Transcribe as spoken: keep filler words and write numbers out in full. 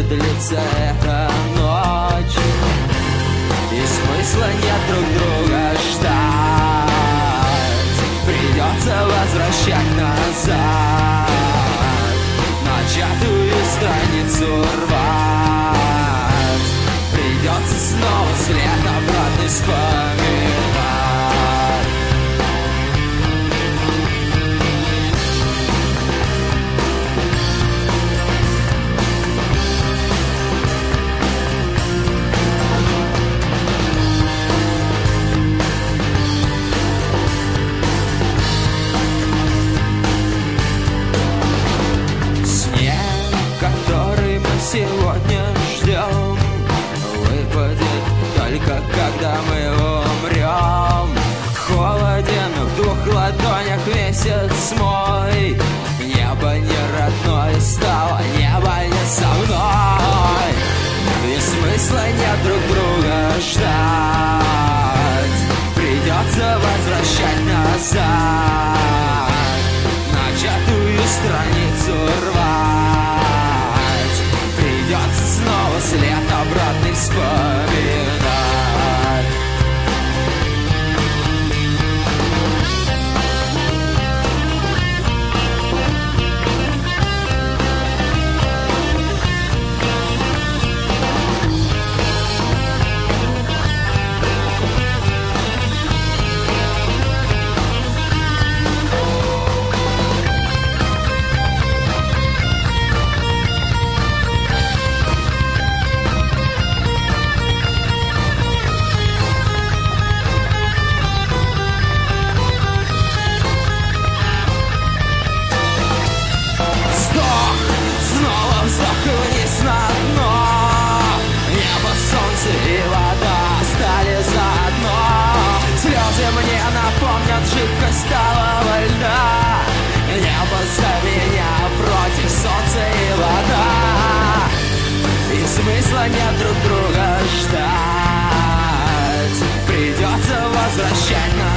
будет длиться эта ночь, и смысла нет друг друга ждать. Придется возвращать назад, начатую страницу рвать. Придется снова след обратный вспоминать. Сегодня ждем, выпадет только когда мы умрем. Холоден в двух ладонях месяц мой. Небо не родное стало, небо не со мной. И смысла нет друг друга ждать. Придется возвращать назад, начатую страницу рвать. Придется снова след обратный вспоминать. Жидкость стала вольна. Небо за меня против солнца и вода. И смысла нет друг друга ждать. Придется возвращать нас.